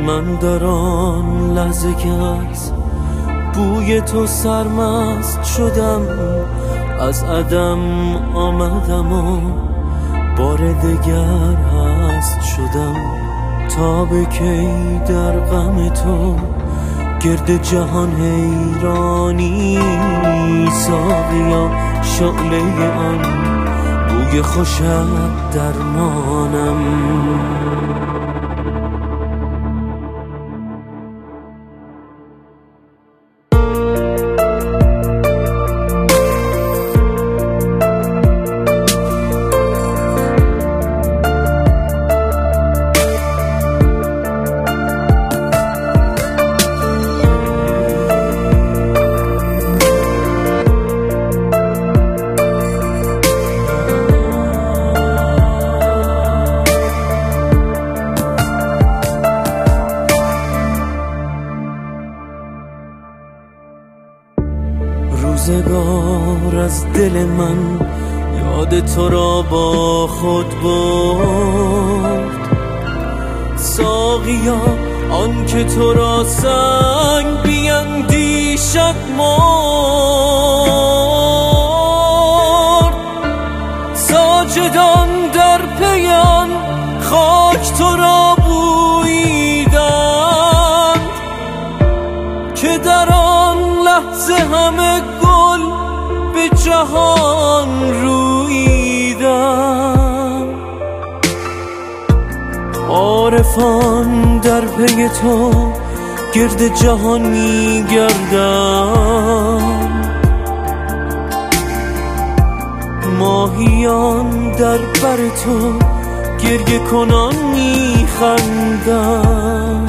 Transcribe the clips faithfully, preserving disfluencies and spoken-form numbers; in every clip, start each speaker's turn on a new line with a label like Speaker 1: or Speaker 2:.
Speaker 1: من در آن لحظه که از بوی تو سرمست شدم، از عدم آمدم و بار دگر هست شدم. تا به کی در غم تو گرد جهان حیرانی؟ ساقیا شعله آن بوی خوشت درمانم. روزگار از دل من یاد تو را با خود برد. ساقیا آن که تو را سنگ بیندیشد مرد. ساجدان در پیان خاک تو را بوییدند که در آن لحظه همه گل به جهان روییدم. عارفان در پی تو گرد جهان میگردند، ماهیان در بر تو گریه کنان میخندند.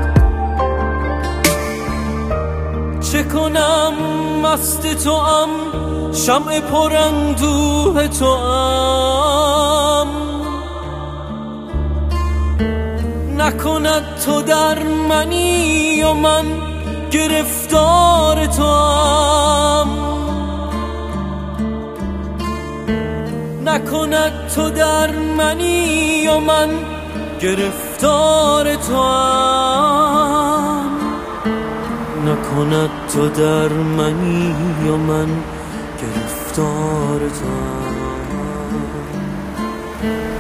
Speaker 1: چه کنم مست تو ام، شمع پراندوه تو ام، نکند تو در منی و من گرفتار تو ام. نکند تو در منی و من گرفتار تو ام. نکند تو در منی و من گرفتار تو ام.